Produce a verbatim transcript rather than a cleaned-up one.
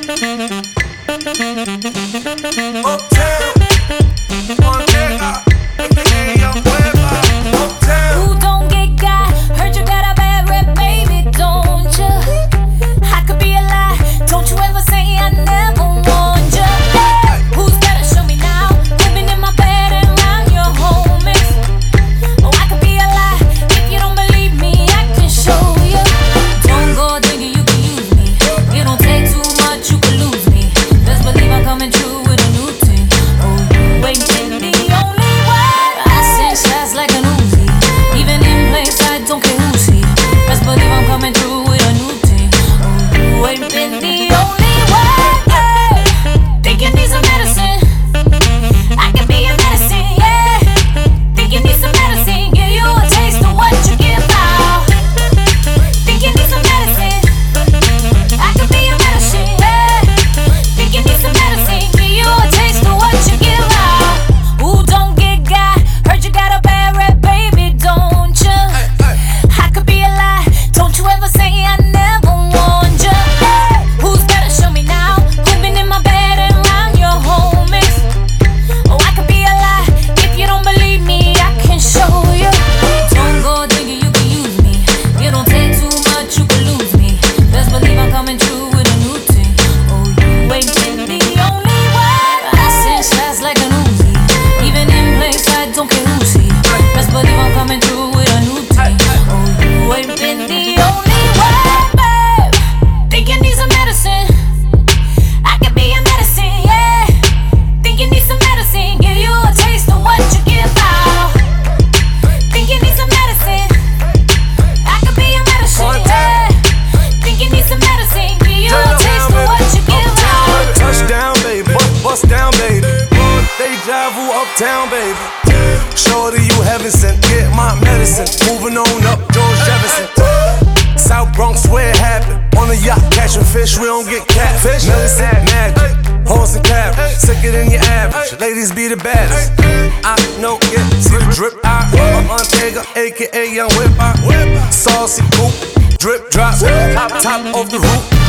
Uptown, one nigga, aka Young Weber. Uptown. Who don't get got? Heard you got a bad rep, baby, don't you? I could be a lie. Don't you ever say I never warned you. Hey, who's better? Show me now. Living in my bed and around your homies. Oh, I could be a lie. If you don't believe me, I can show you. Don't go thinking you can use me. It don't take too much, you can lose me. Best believe I'm coming true with a new team. Oh, you ain't been the only one. I send shots like an Uzi. Even in place, I don't care who's he. Best believe I'm coming through with a new team. Oh, you ain't been the only one. Yeah. Think you need some medicine? I can be your medicine, yeah. Think you need some medicine? Give you a taste of what you give out. Think you need some medicine? I can be your medicine, yeah. Think you need some medicine? Give you a taste of what you give out. Who don't get got? Heard you got a bad rep, baby, don't you? I could be a lie. Don't you ever say I never warned you. Hey, who's better? Show me now. Living in my bed and around your homies. Oh, I could be a lie. If you don't believe me, I can show you. Don't go thinking you can use me. It don't take too much, you can lose me. Best believe I'm coming true with a new team. Oh, you ain't been the only one. I send shots like an Uzi. Even in place, I don't care who's he. Best believe I'm coming through with a new team. Oh, you ain't been the only one, babe. Think you need some medicine? I can be your medicine, yeah. Think you need some medicine? Give you a taste of what you give out. Think you need some medicine? I can be your medicine, yeah. Think you need some medicine? Give you a taste of what you give out. Touchdown, baby. Bust, bust down, baby. Deja vu, uptown, baby. Shorty, you heaven sent. Get my medicine. Moving on up, George Jefferson. South Bronx, where it happened. On a yacht, catching fish, we don't get catfish. Millicent magic, horse and carriage. Sicker than your average. Ladies be the baddest. I know it. See the drip out. I'm Montega, aka Young Whip. Saucy coupe, drip drop. Top, top of the roof.